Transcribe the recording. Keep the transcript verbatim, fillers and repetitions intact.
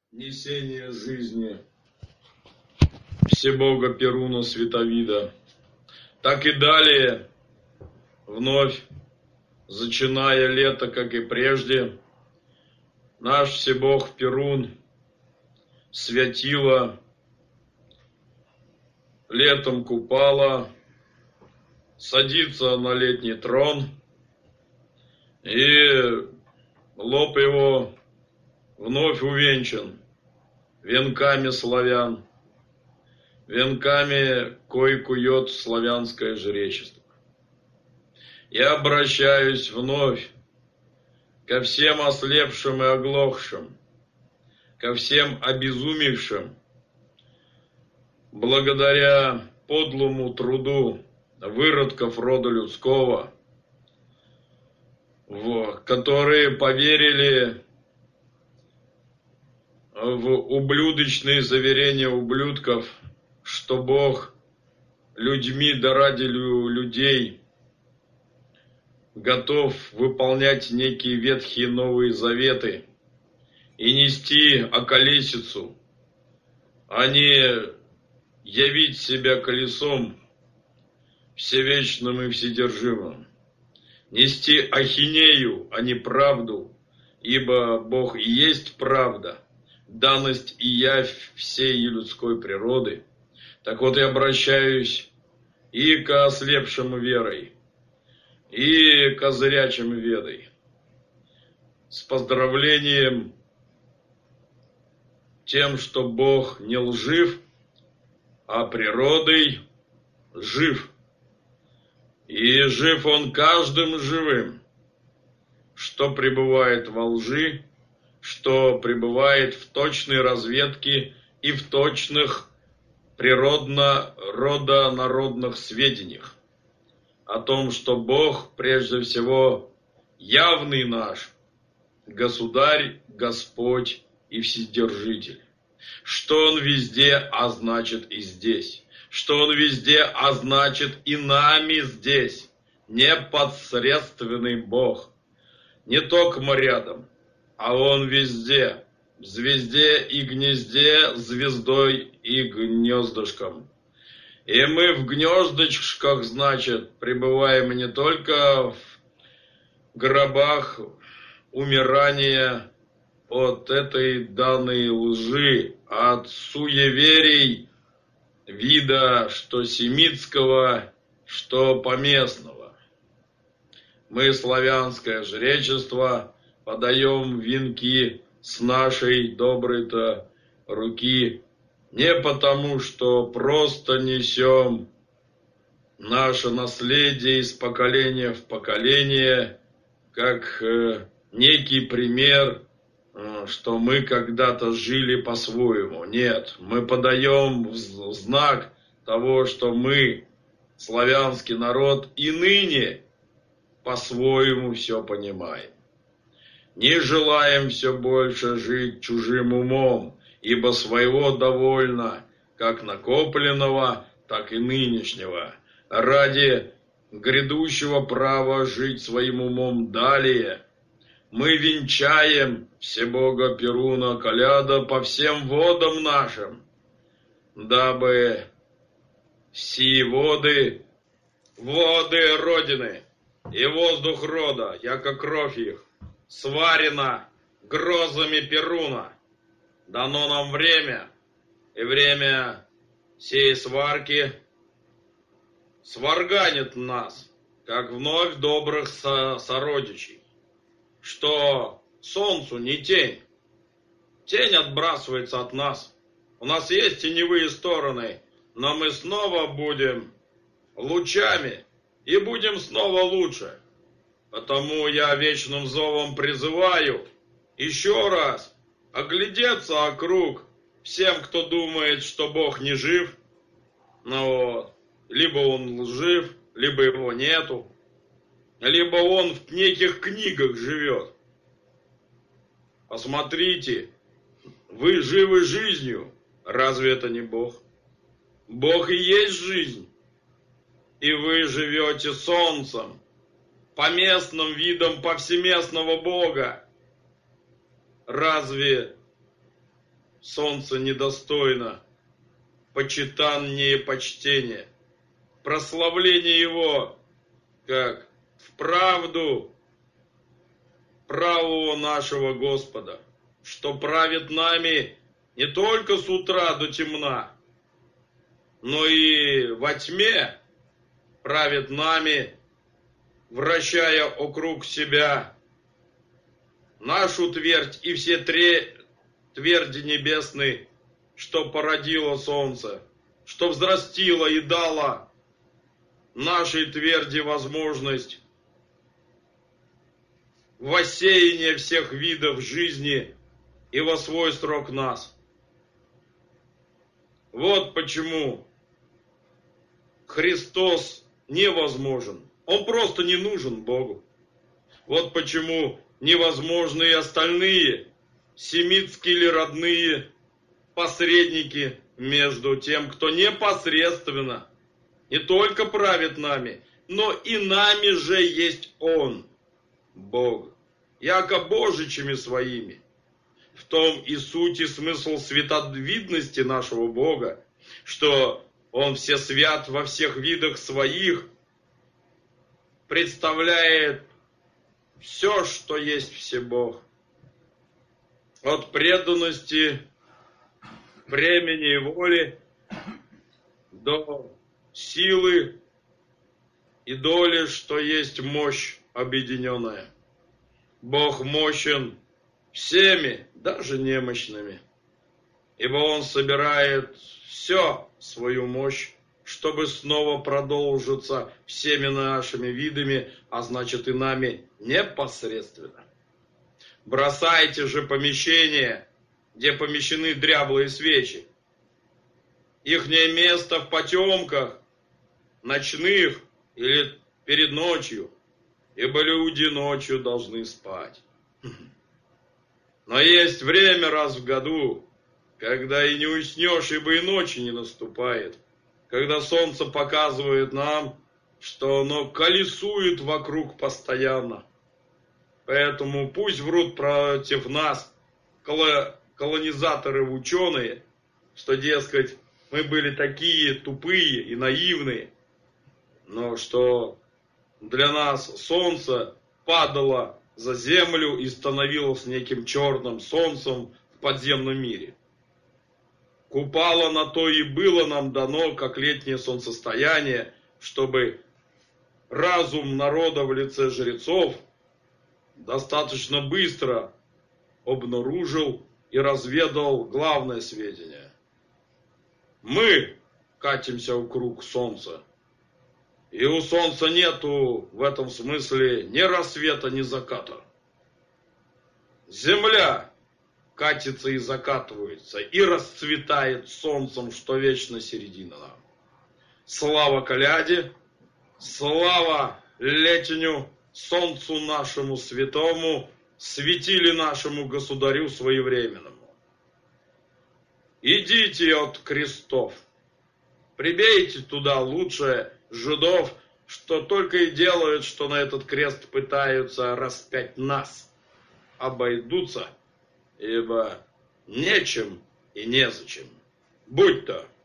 несение жизни Всебога Перуна Световида, так и далее, вновь, зачиная лето, как и прежде, наш Всебог Перун Святила летом Купала садится на летний трон, и лоб его вновь увенчан венками славян, венками, кой кует славянское жречество. Я обращаюсь вновь ко всем ослепшим и оглохшим, ко всем обезумевшим, благодаря подлому труду выродков рода людского, в, которые поверили в ублюдочные заверения ублюдков, что Бог людьми да ради людей готов выполнять некие ветхие новые заветы и нести околесицу, а не явить себя колесом всевечным и вседержимым. Нести ахинею, а не правду, ибо Бог и есть правда, данность и явь всей людской природы. Так вот, я обращаюсь и к ослепшим верой, и к зрячим ведой, с поздравлением тем, что Бог не лжив, а природой жив. И жив Он каждым живым, что пребывает во лжи, что пребывает в точной разведке и в точных природно-родонародных сведениях о том, что Бог, прежде всего, явный наш, Государь, Господь и Вседержитель, что Он везде, а значит и здесь, что Он везде, а значит и нами здесь, непосредственный Бог, не только рядом, а Он везде, в звезде и гнезде, звездой и гнездышком. И мы в гнездочках, значит, пребываем не только в гробах умирания от этой данной лжи, от суеверий вида, что семитского, что поместного. Мы, славянское жречество, подаем венки с нашей доброй-то руки не потому, что просто несем наше наследие из поколения в поколение, как э, некий пример, э, что мы когда-то жили по-своему. Нет, мы подаем знак того, что мы, славянский народ, и ныне по-своему все понимаем. Не желаем все больше жить чужим умом, ибо своего довольно, как накопленного, так и нынешнего, ради грядущего права жить своим умом далее. Мы венчаем Всебога Перуна Коляда по всем водам нашим, дабы сии воды, воды Родины и воздух рода, яко кровь их, сварена грозами Перуна. Дано нам время, и время сей сварки сварганит нас, как вновь добрых со- сородичей, что солнцу не тень, тень отбрасывается от нас. У нас есть теневые стороны, но мы снова будем лучами и будем снова лучше. Потому я вечным зовом призываю еще раз оглядеться округ всем, кто думает, что Бог не жив. Ну вот, либо Он лжив, либо Его нету, либо Он в неких книгах живет. Посмотрите, вы живы жизнью, разве это не Бог? Бог и есть жизнь, и вы живете солнцем, поместным видом повсеместного Бога. Разве солнце недостойно почитание и почтение, прославление его, как в правду правого нашего Господа, что правит нами не только с утра до темна, но и во тьме правит нами, вращая округ себя нашу твердь и все три тверди небесные, что породило солнце, что взрастило и дало нашей тверди возможность воссеяния всех видов жизни и во свой срок нас. Вот почему Христос невозможен. Он просто не нужен Богу. Вот почему невозможны и остальные семитские или родные посредники между тем, кто непосредственно не только правит нами, но и нами же есть Он, Бог, яко божичами своими. В том и суть и смысл световидности нашего Бога, что Он всесвят во всех видах своих, представляет все, что есть Всебог. От преданности, времени и воли до силы и доли, что есть мощь объединенная. Бог мощен всеми, даже немощными, ибо Он собирает все свою мощь, чтобы снова продолжиться всеми нашими видами, а значит и нами непосредственно. Бросайте же помещения, где помещены дряблые свечи. Ихнее место в потемках, ночных или перед ночью, ибо люди ночью должны спать. Но есть время раз в году, когда и не уснешь, ибо и ночи не наступает, когда солнце показывает нам, что оно колесует вокруг постоянно. Поэтому пусть врут против нас колонизаторы-ученые, что, дескать, мы были такие тупые и наивные, но что для нас солнце падало за землю и становилось неким черным солнцем в подземном мире. Купало на то и было нам дано, как летнее солнцестояние, чтобы разум народа в лице жрецов достаточно быстро обнаружил и разведал главное сведение. Мы катимся вокруг солнца, и у солнца нету в этом смысле ни рассвета, ни заката. Земля катится и закатывается, и расцветает солнцем, что вечно середина нам. Слава коляде, слава летеню, солнцу нашему святому, светили нашему государю своевременному. Идите от крестов, прибейте туда лучшее жидов, что только и делают, что на этот крест пытаются распять нас, обойдутся, ибо нечем и незачем. Будь то